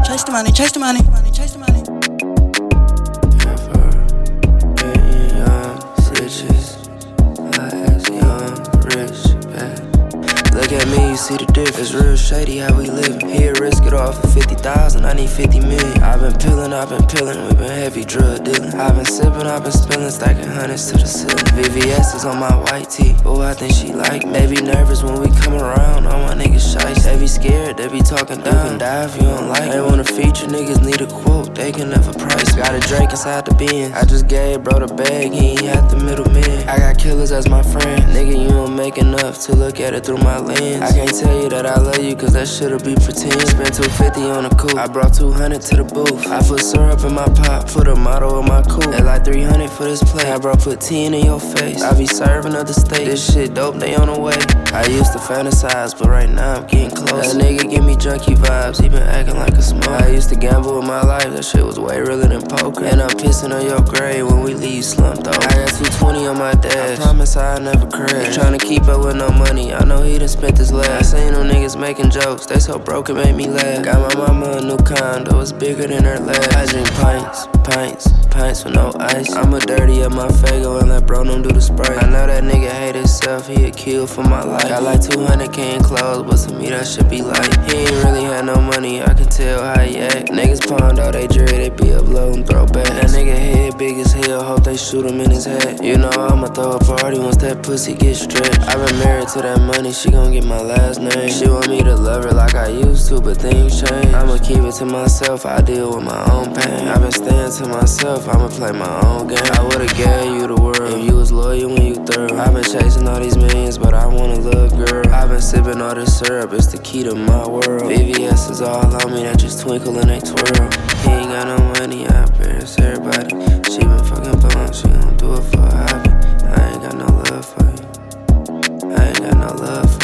Chase the money, chase the money, chase the money. Never been young stitches. I ass young, rich, bad. Look at me, you see the difference. It's real shady how we livin'. Here, risk it all for 50,000. I need 50 million. I've been pillin'. We been heavy drug dealin'. I've been sippin', I've been spillin', stacking hundreds to the ceiling. VVS is on my white tee. Oh, I think she like me. They be nervous when we come around. All my niggas shy. They be scared, they be talking down. You can die if you don't like it. They wanna feature, niggas need a quote. They can never price. Got a Drake inside the bin. I just gave bro the bag, he ain't had the middleman. I got killers as my friend. Nigga, you don't make enough to look at it through my lens. I can't tell you that I love you, cause that shit'll be pretend. Spent 250 on a coupe. I brought 200 to the booth. I put syrup in my pop, put a motto in my coupe. They like 300 for this plate. I brought put 10 in your face. I be serving other states. This shit dope, they on the way. I used to fantasize, but right now I'm getting close. That nigga give me junkie vibes, he been acting like a smoke. I used to gamble with my life, that shit was way realer than poker. And I'm pissing on your grave when we leave slumped over. I got 220 on my dash, I promise I'll never crash. He tryna keep up with no money, I know he done spent his last. I seen them niggas making jokes, they so broke it made me laugh. Got my mama a new condo, it's bigger than her lab. I drink pints with no ice. I'ma dirty up my Fago and let bro them do the spray. I know that nigga hate himself, he a kill for my life. Got like 200K in clothes, but to me that should be light. He ain't really had no money, I can tell how he act. Niggas pawned all they jewelry, they be uploading throwback. That nigga head big as hell, hope they shoot him in his head. You know I'ma throw a party once that pussy get stretched. I been married to that money, she gon' get my last name. She want me to love her like I used to, but things change. I'ma keep it to myself, I deal with my own pain. I been staying to myself, I'ma play my own game. I would've gave you the world if you was loyal when you thorough. I been chasing all these millions, but I want a little girl. I been sipping all this syrup, it's the key to my world. VVS is all on me, that just twinkle and they twirl. He ain't got no money, I embarrass everybody. She been fucking bum, she gon' do it for a hobby. I ain't got no love for you, I ain't got no love for you.